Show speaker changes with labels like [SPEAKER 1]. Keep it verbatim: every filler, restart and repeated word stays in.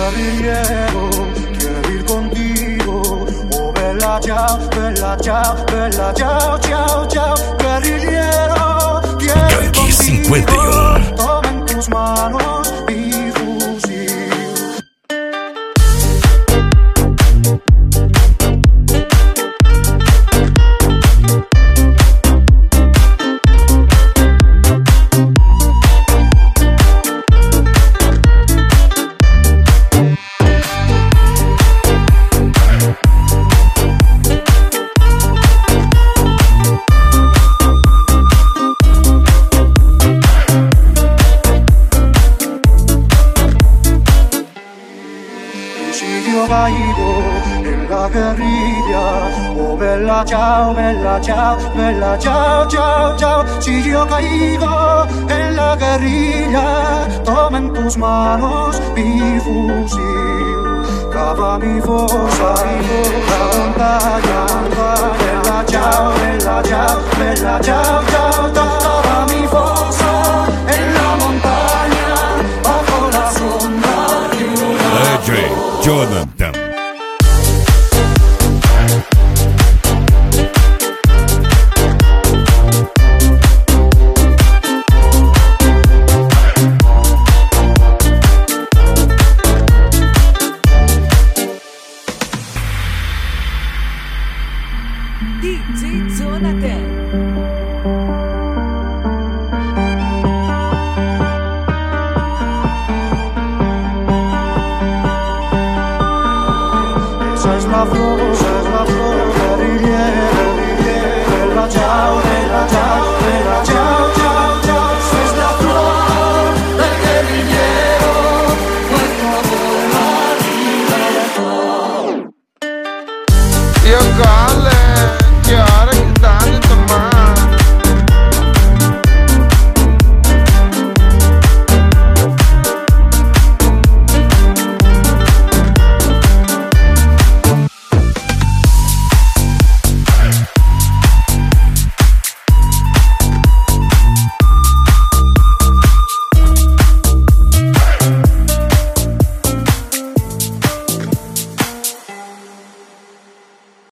[SPEAKER 1] guerrillero, quiero ir contigo. Oh, bella ciao, bella ciao, bella ciao, ciao, ciao, guerrillero, quiero ir contigo. Toma en tus manos mi fusil. Io caigo en la guerrilla, oh bella ciao, bella ciao, bella ciao, ciao, ciao. Si yo caigo en la guerrilla, toma en tus manos mi fusil, cava mi fosa, la montaña, bella ciao, bella ciao, bella ciao, ciao, cava mi fosa en la montaña, bajo la sombra de una
[SPEAKER 2] Джей Джонатан.
[SPEAKER 3] די ג'יי Jonathan.
[SPEAKER 1] Esa es la flor, esa es la flor.